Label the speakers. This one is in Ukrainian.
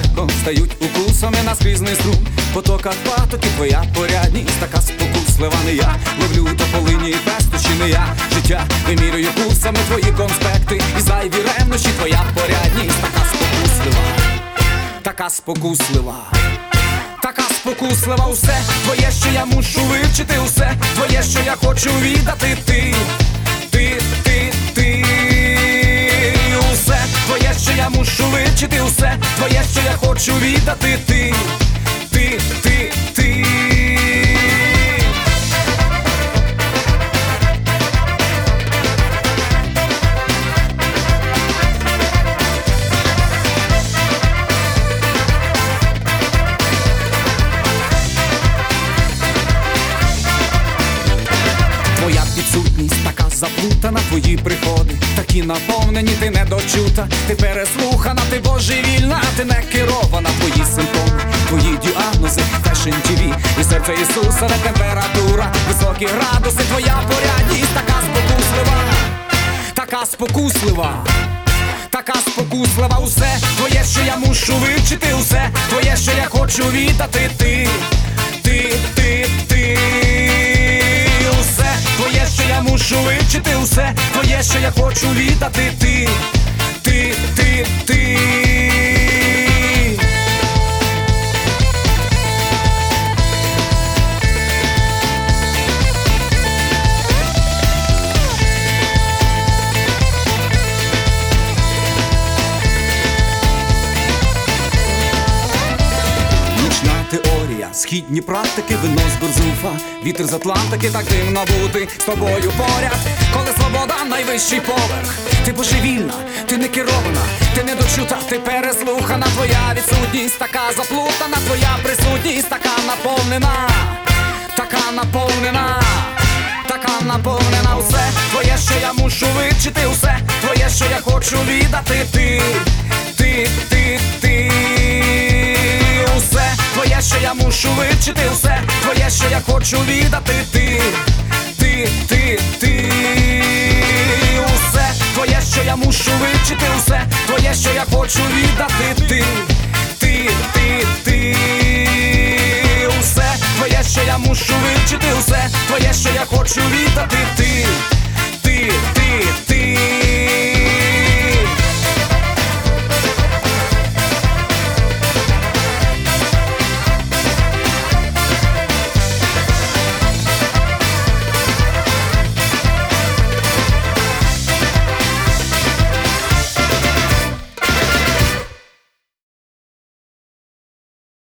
Speaker 1: легко стають укусами наскрізний струм. В потоках патоки твоя порядність, така спокуслива не я. Ловлю тополині пестощі не я. Життя вимірюю курсами твої конспекти і зайві ревнощі, твоя порядність, така спокуслива, така спокуслива, така спокуслива. Усе твоє, що я мушу вивчити, усе твоє, що я хочу віддати. Ти усе твоє, що я мушу вивчити, усе твоє, що я хочу віддати. Ти твоя підсутність така заплутана, твої приходи такі наповнені, ти недочута, ти переслухана, ти божевільна, ти не керована. Твої симптоми, твої діагнози, Fashion TV і серце Ісуса, не температура, високі градуси, твоя порядність, така спокуслива, така спокуслива, така спокуслива. Усе твоє, що я мушу вивчити, усе твоє, що я хочу віддати. Ти усе твоє, що я мушу вивчити, усе твоє, що я хочу віддати. Ти теорія, східні практики, вино з Гурзуфа, вітер з Атлантики, так дивно бути з тобою поряд, коли свобода найвищий поверх. Ти божевільна, ти не керована, ти недочута, ти переслухана, твоя відсутність така заплутана, твоя присутність така наповнена, така наповнена, така наповнена. Усе твоє, що я мушу вивчити, усе твоє, що я хочу віддати. Усе твоє, що я мушу вивчити, усе твоє, що я хочу віддати. Усе твоє, що я мушу вивчити, усе твоє, що я хочу віддати. Усе твоє, що я мушу вивчити, усе твоє, що я хочу віддати.